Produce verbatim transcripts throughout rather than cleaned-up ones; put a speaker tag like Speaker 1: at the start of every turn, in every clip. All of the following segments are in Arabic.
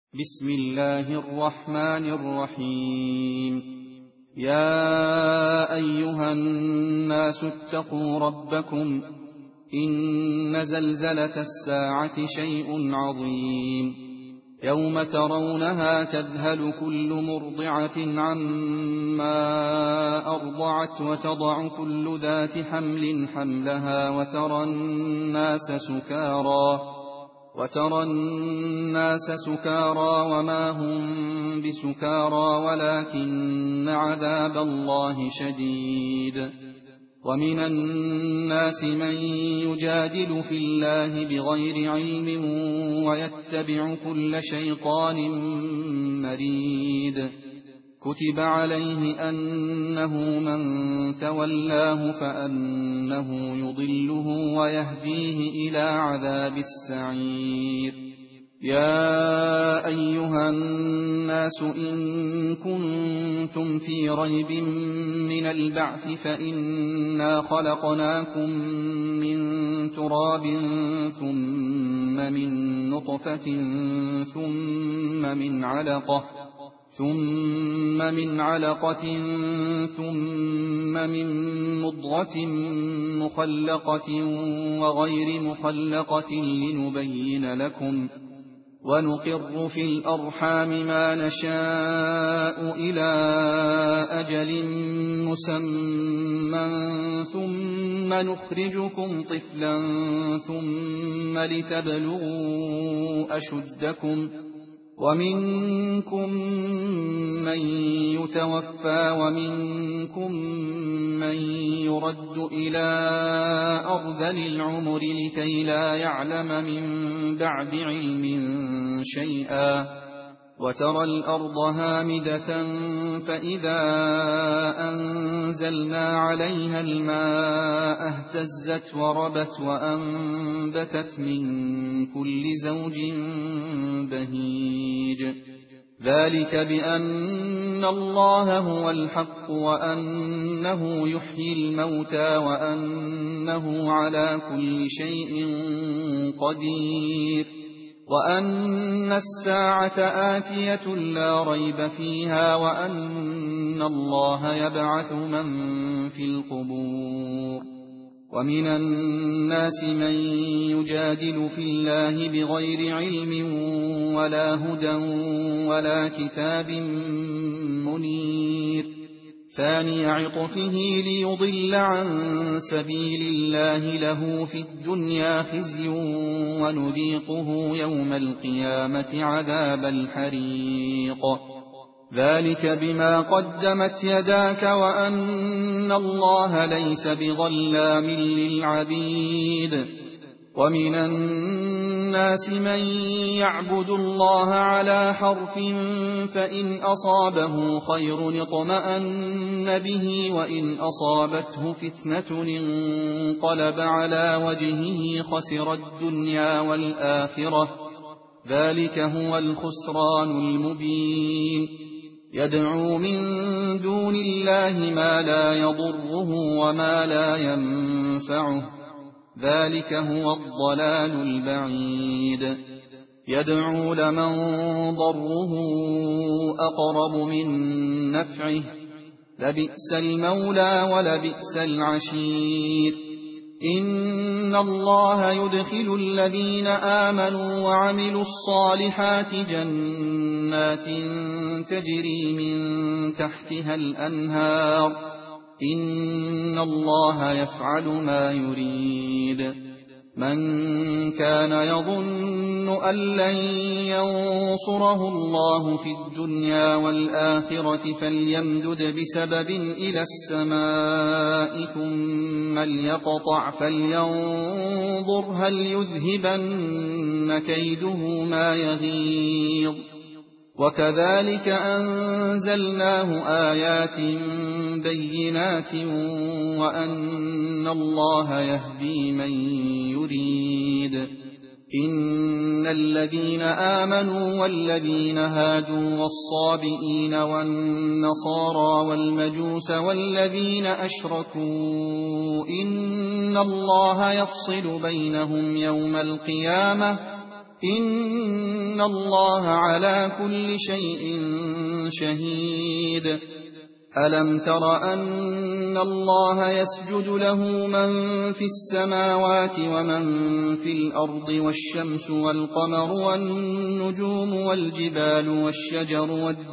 Speaker 1: بسم الله الرحمن الرحيم. يا أيها الناس اتقوا ربكم، إن زلزلة الساعة شيء عظيم، يوم ترونها تذهل كل مرضعة عما أرضعت وتضع كل ذات حمل حملها وترى الناس سكارى وترى الناس سكارى وما هم بسكارى ولكن عذاب الله شديد. ومن الناس من يجادل في الله بغير علم ويتبع كل شيطان مريد. كتب عليه أنه من تولاه فأنه يضله ويهديه إلى عذاب السعير. يا أيها الناس إن كنتم في ريب من البعث فإنا خلقناكم من تراب ثم من نطفة ثم من علقة ثم من علقة ثم من مضغة مخلقة وغير مخلقة لنبين لكم، ونقر في الأرحام ما نشاء إلى أجل مسمى ثم نخرجكم طفلا ثم لتبلغوا أشدكم، ومنكم من يتوفى ومنكم من يرد إلى أرذل العمر لكي لا يعلم من بعد علم شيئا. وترى الأرض هامدة فإذا أنزلنا عليها الماء اهتزت وربت وأنبتت من كل زوج بهيج. ذلك بأن الله هو الحق وأنه يحيي الموتى وأنه على كل شيء قدير، وأن الساعة آتية لا ريب فيها، وأن الله يبعث من في القبور. ومن الناس من يجادل في الله بغير علم ولا هدى ولا كتاب منير، ثاني عطفه ليضل عن سبيل الله، له في الدنيا خزي ونذيقه يوم القيامة عذاب الحريق. ذلك بما قدمت يداك وأن الله ليس بظلام للعبيد. ومن الناس من يعبد الله على حرف فإن أصابه خير اطمأن به وإن أصابته فتنة انقلب على وجهه خسر الدنيا والآخرة، ذلك هو الخسران المبين. يدعو من دون الله ما لا يضره وما لا ينفعه، ذلك هو الضلال البعيد. يدعو لمن ضره أقرب من نفعه، لبئس المولى ولبئس العشير. إن الله يدخل الذين آمنوا وعملوا الصالحات جنات تجري من تحتها الأنهار، إن الله يفعل ما يريد. من كان يظن أن لن ينصره الله في الدنيا والآخرة فليمدد بسبب إلى السماء ثم ليقطع فلينظر هل يذهبن كيده ما يغيظ. وكذلك أنزلناه آيات بينات وأن الله يهدي من يريد. إن الذين آمنوا والذين هادوا والصابئين والنصارى والمجوس والذين أشركوا إن الله يفصل بينهم يوم القيامة إِنَّ اللَّهَ عَلَىٰ كُلِّ شَيْءٍ شَهِيدٌ أَلَمْ تَرَ أَنَّ اللَّهَ يَسْجُدُ لَهُ مَن فِي السَّمَاوَاتِ وَمَن فِي الْأَرْضِ وَالشَّمْسُ وَالْقَمَرُ وَالنُّجُومُ وَالْجِبَالُ وَالشَّجَرُ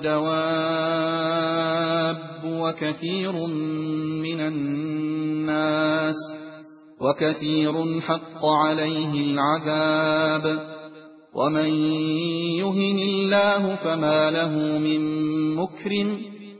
Speaker 1: وَالدَّوَابُّ وَكَثِيرٌ مِّنَ النَّاسِ وَكَثِيرٌ حَقَّ عَلَيْهِ الْعَذَابُ وَمَن يُهِنِ اللَّهُ فَمَا لَهُ مِن مُّكْرِمٍ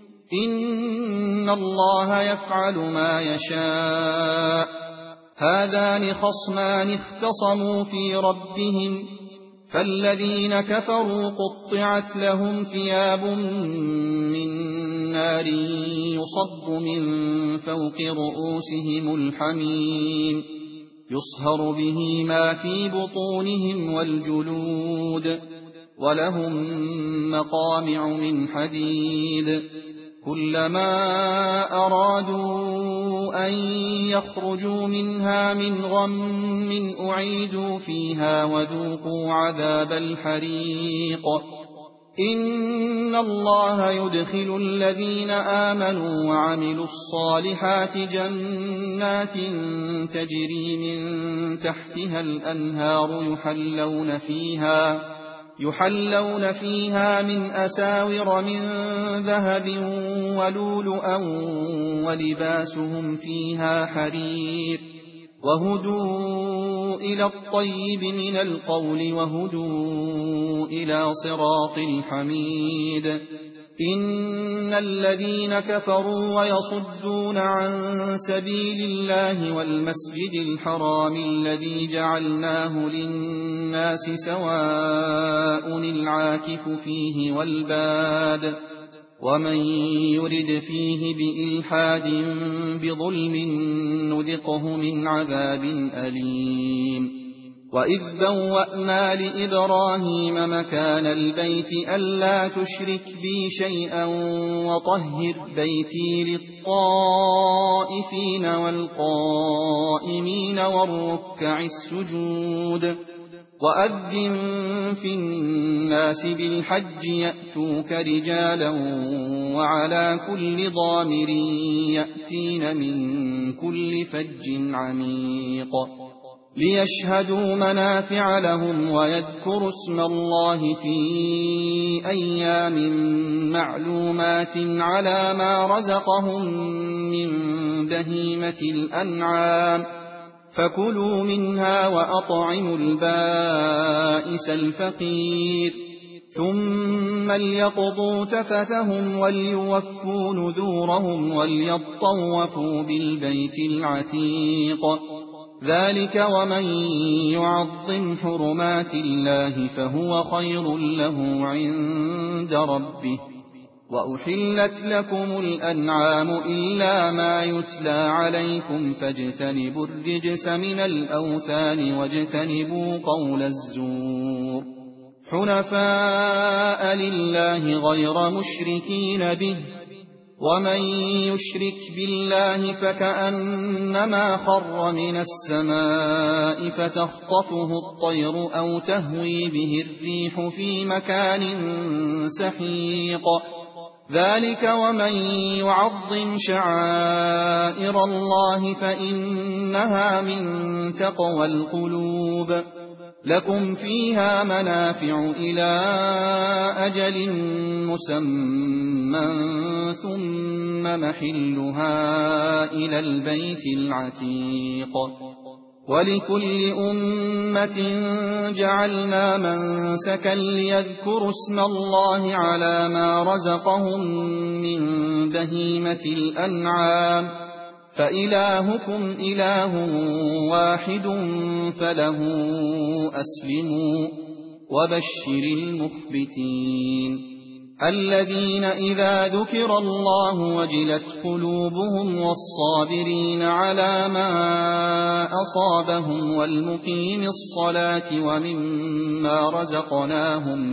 Speaker 1: إِنَّ اللَّهَ يَفْعَلُ مَا يَشَاءُ هَٰذَانِ خَصْمَانِ اخْتَصَمُوا فِي رَبِّهِمْ فَالَّذِينَ كَفَرُوا قُطِّعَتْ لَهُمْ ثِيَابٌ مِّن نَّارٍ يُصَبُّ مِن فَوْقِ رُءُوسِهِمُ الْحَمِيمُ يُصْهَرُ بِهِ مَا فِي بُطُونِهِمْ وَالْجُلُودُ وَلَهُم مَّقَامِعُ مِنْ حَدِيدٍ كُلَّمَا أَرَادُوا أَن يَخْرُجُوا مِنْهَا مِنْ غَمٍّ أُعِيدُوا فِيهَا وَذُوقُوا عَذَابَ الْحَرِيقِ إِنَّ اللَّهَ يُدْخِلُ الَّذِينَ آمَنُوا وَعَمِلُوا الصَّالِحَاتِ جَنَّاتٍ تَجْرِي مِن تَحْتِهَا الْأَنْهَارُ يُحَلَّوْنَ فِيهَا يحلون فيها من أساور من ذهب ولؤلؤا ولباسهم فيها حرير وهدوا إلى الطيب من القول وهدوا إلى صراط الحميد إن الذين كفروا ويصدون عن سبيل الله والمسجد الحرام الذي جعلناه للناس سواء العاكف فيه والباد ومن يرد فيه بإلحاد بظلم نذقه من عذاب أليم وإذ بوأنا لإبراهيم مكان البيت ألا تشرك بي شيئا وطهر بيتي للطائفين والقائمين والركع السجود وأذن في الناس بالحج يأتوك رجالا وعلى كل ضامر يأتين من كل فج عميق ليشهدوا منافع لهم ويذكروا اسم الله في أيام معلومات على ما رزقهم من بهيمة الأنعام فكلوا منها وأطعموا البائس الفقير ثم ليقضوا تفثهم وليوفوا نذورهم وليطوفوا بالبيت العتيق ذلك ومن يعظم حرمات الله فهو خير له عند ربه وأحلت لكم الأنعام إلا ما يتلى عليكم فاجتنبوا الرجس من الأوثان واجتنبوا قول الزور حنفاء لله غير مشركين به ومن يشرك بالله فكأنما خر من السماء فتخطفه الطير أو تهوي به الريح في مكان سحيق ذلك ومن يعظم شعائر الله فإنها من تقوى القلوب لكم فيها منافع إلى أجل مسمى ثم محلها إلى البيت العتيق ولكل أمة جعلنا منسكا ليذكروا اسم الله على ما رزقهم من بهيمة الأنعام فإلهكم إله واحد فله أسلموا وبشر المخبتين الذين إذا ذكر الله وجلت قلوبهم والصابرين على ما أصابهم والمقيم الصلاة ومما رزقناهم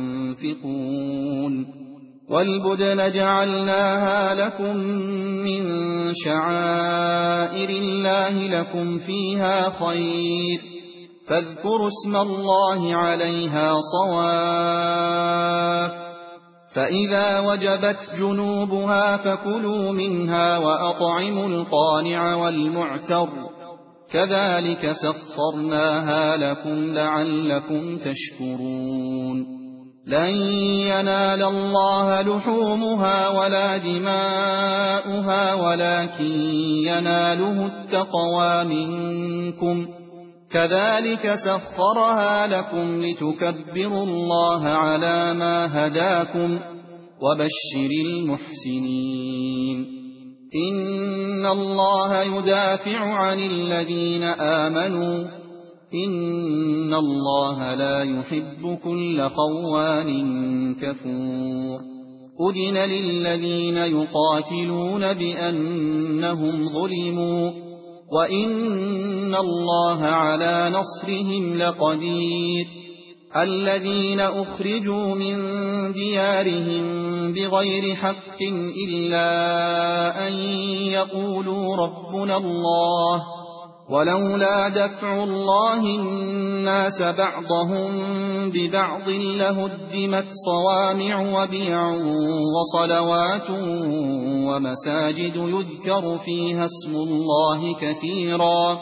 Speaker 1: ينفقون والبدن جعلناها لكم من شعائر الله لكم فيها خير فاذكروا اسم الله عليها صواف، فإذا وجبت جنوبها فكلوا منها وأطعموا القانع والمعتر، كذلك سخرناها لكم لعلكم تشكرون. لن ينال الله لحومها ولا دماؤها ولكن يناله التقوى منكم، كذلك سخرها لكم لتكبروا الله على ما هداكم، وبشر المحسنين. إن الله يدافع عن الذين آمنوا، إن الله لا يحب كل خوان كفور. أذن للذين يقاتلون بأنهم ظلموا، وإن الله على نصرهم لقدير. الذين أخرجوا من ديارهم بغير حق إلا أن يقولوا ربنا الله، ولولا دفع الله الناس بعضهم ببعض لهدمت صوامع وبيع وصلوات ومساجد يذكر فيها اسم الله كثيرا،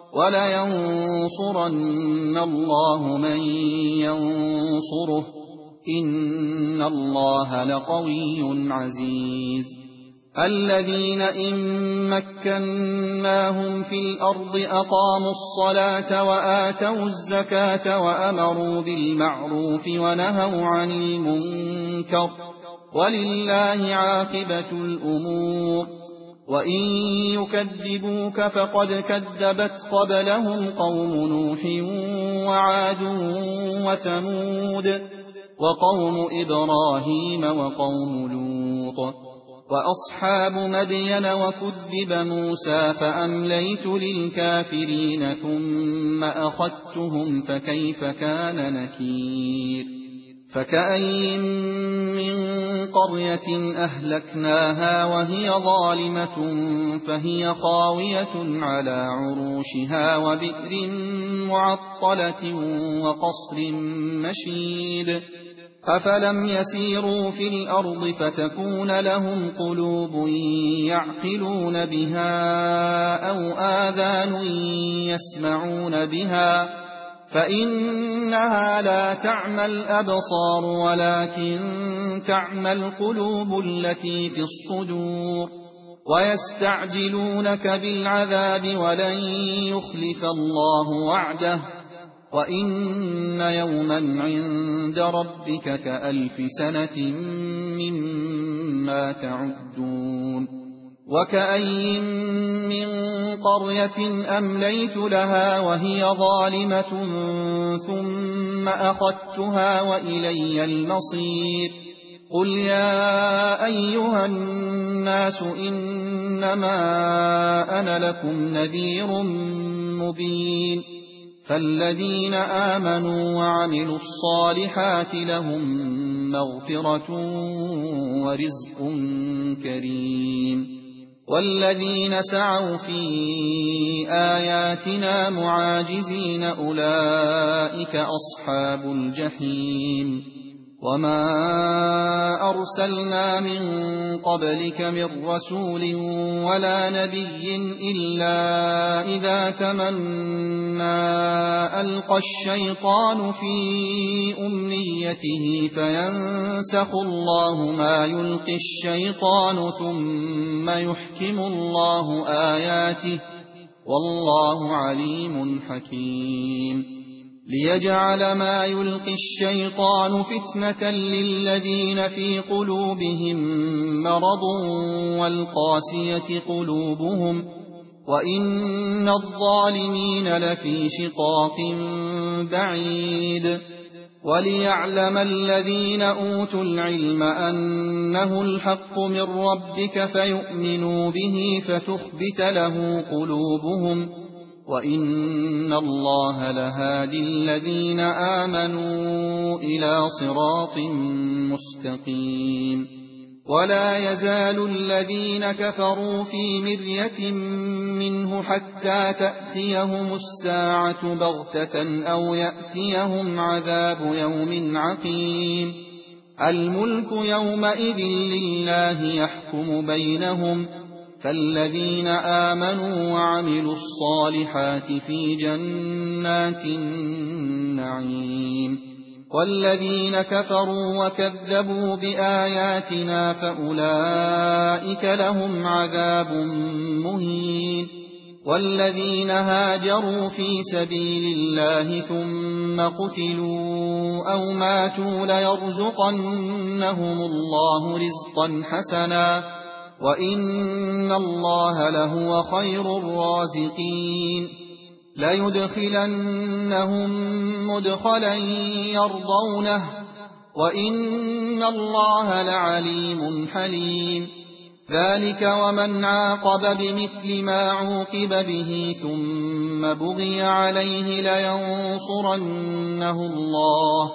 Speaker 1: ولينصرن الله من ينصره، إن الله لقوي عزيز. الذين إن مكناهم في الأرض أقاموا الصلاة وآتوا الزكاة وأمروا بالمعروف ونهوا عن المنكر، ولله عاقبة الأمور. وإن يكذبوك فقد كذبت قبلهم قوم نوح وعاد وثمود وقوم إبراهيم وقوم لوط وأصحاب مدين، وكذب موسى فأمليت للكافرين ثم أخذتهم فكيف كان نكير. فكأين من قرية أهلكناها وهي ظالمة فهي خاوية على عروشها وبئر معطلة وقصر مشيد. أفلم يسيروا في الأرض فتكون لهم قلوب يعقلون بها أو آذان يسمعون بها، فإنها لا تعمى الأبصار ولكن تعمى القلوب التي في الصدور. ويستعجلونك بالعذاب ولن يخلف الله وعده، وإن يوما عند ربك كألف سنة مما تعدون. وكأين من قرية أمليت لها وهي ظالمة ثم أخذتها وإلي المصير. قل يا أيها الناس إنما أنا لكم نذير مبين. فالذين آمنوا وعملوا الصالحات لهم مغفرة ورزق كريم. والذين سعوا في آياتنا معاجزين أولئك أصحاب الجحيم. وما أرسلنا من قبلك من رسول ولا نبي إلا إذا تمنى ألقى الشيطان في أمنيته فينسخ الله ما يلقي الشيطان ثم يحكم الله آياته، والله عليم حكيم. ليجعل ما يلقي الشيطان فتنة للذين في قلوبهم مرض والقاسية قلوبهم، وإن الظالمين لفي شقاق بعيد. وليعلم الذين أوتوا العلم أنه الحق من ربك فيؤمنوا به فتخبت له قلوبهم، وإن الله لهادي الذين آمنوا إلى صراط مستقيم. ولا يزال الذين كفروا في مرية منه حتى تأتيهم الساعة بغتة أو يأتيهم عذاب يوم عقيم الملك يومئذ لله يحكم بينهم فالذين آمنوا وعملوا الصالحات في جنات النعيم والذين كفروا وكذبوا بآياتنا فأولئك لهم عذاب مهين والذين هاجروا في سبيل الله ثم قتلوا أو ماتوا ليرزقنهم الله رزقا حسنا وإن الله لهو خير الرازقين ليدخلنهم مدخلا يرضونه وإن الله لعليم حليم ذلك ومن عاقب بمثل ما عوقب به ثم بغي عليه لينصرنه الله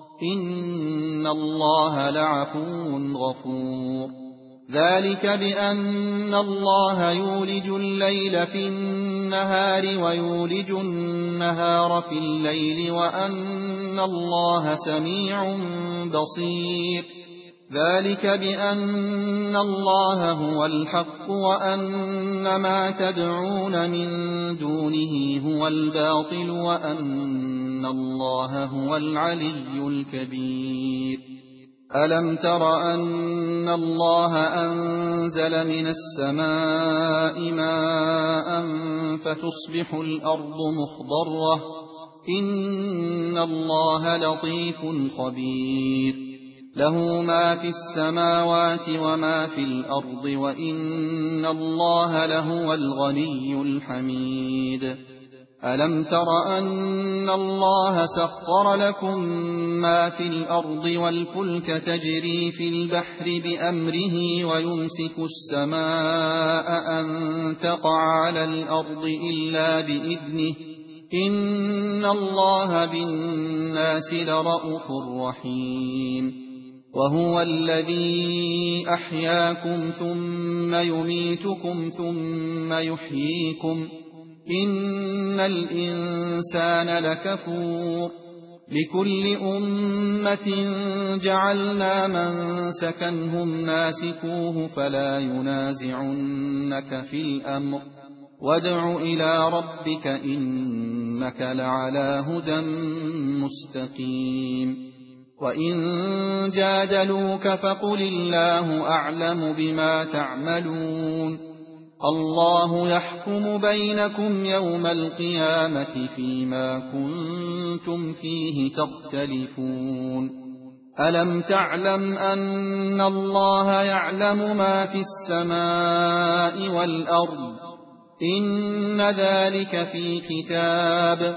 Speaker 1: إن الله لعفو غفور ذلك بأن الله يولج الليل في النهار ويولج النهار في الليل وأن الله سميع بصير ذلك بأن الله هو الحق وأن ما تدعون من دونه هو الباطل وأن الله هو العلي الكبير ألم تر أن الله أنزل من السماء ماء فتصبح الأرض مخضرة إن الله لطيف خبير له ما في السماوات وما في الأرض وإن الله لهو الغني الحميد ألم تر أن الله سخر لكم ما في الأرض والفلك تجري في البحر بأمره ويمسك السماء أن تقع على الأرض إلا بإذنه إن الله بالناس لرءوف رحيم وهو الذي أحياكم ثم يميتكم ثم يحييكم إن الإنسان لكفور لكل أمة جعلنا منسكا هم ناسكوه فلا ينازعنك في الأمر وادع إلى ربك إنك لعلى هدى مستقيم وإن جادلوك فقل الله أعلم بما تعملون الله يحكم بينكم يوم القيامة فيما كنتم فيه تختلفون ألم تعلم أن الله يعلم ما في السماء والأرض إن ذلك في كتاب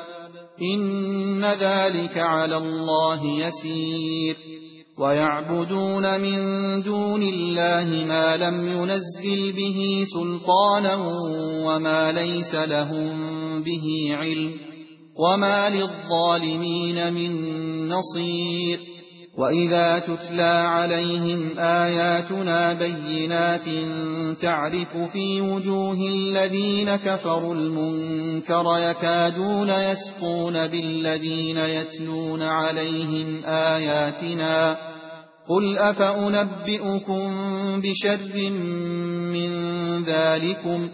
Speaker 1: إن ذلك على الله يسير ويعبدون من دون الله ما لم ينزل به سلطانا وما ليس لهم به علم وما للظالمين من نصير وإذا تتلى عليهم آياتنا بينات تعرف في وجوه الذين كفروا المنكر يكادون يسقون بالذين يتلون عليهم آياتنا قل أفأنبئكم بشر من ذلكم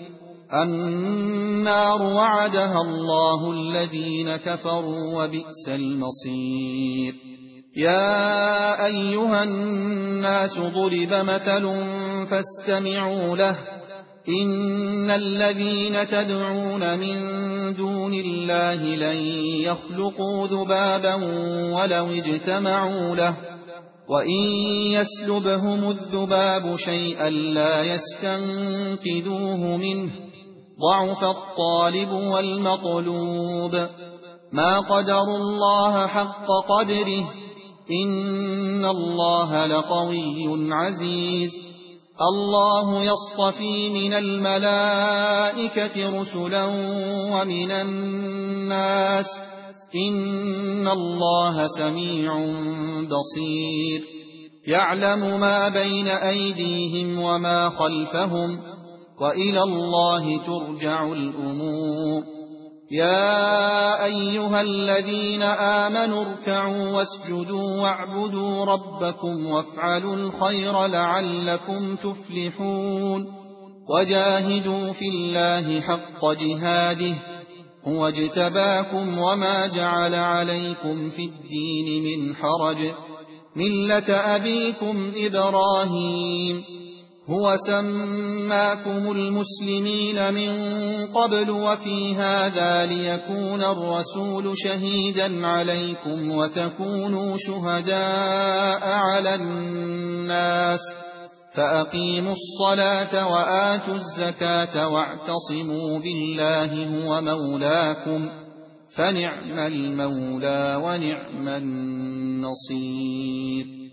Speaker 1: النار وعدها الله الذين كفروا وبئس المصير يا أيها الناس ضرب مثل فاستمعوا له إن الذين تدعون من دون الله لن يخلقوا ذبابا ولو اجتمعوا له وإن يسلبهم الذباب شيئا لا يستنقذوه منه ضعف الطالب والمطلوب ما قدروا الله حق قدره إن الله لقوي عزيز الله يصطفي من الملائكة رسلا ومن الناس إن الله سميع بصير يعلم ما بين أيديهم وما خلفهم وإلى الله ترجع الأمور يا أيها الذين آمنوا اركعوا واسجدوا واعبدوا ربكم وافعلوا الخير لعلكم تفلحون وجاهدوا في الله حق جهاده هو اجتباكم وما جعل عليكم في الدين من حرج ملة أبيكم إبراهيم هو سماكم المسلمين من قبل وفي هذا ليكون الرسول شهيدا عليكم وتكونوا شهداء على الناس فأقيموا الصلاة وآتوا الزكاة واعتصموا بالله هو مولاكم فنعم المولى ونعم النصير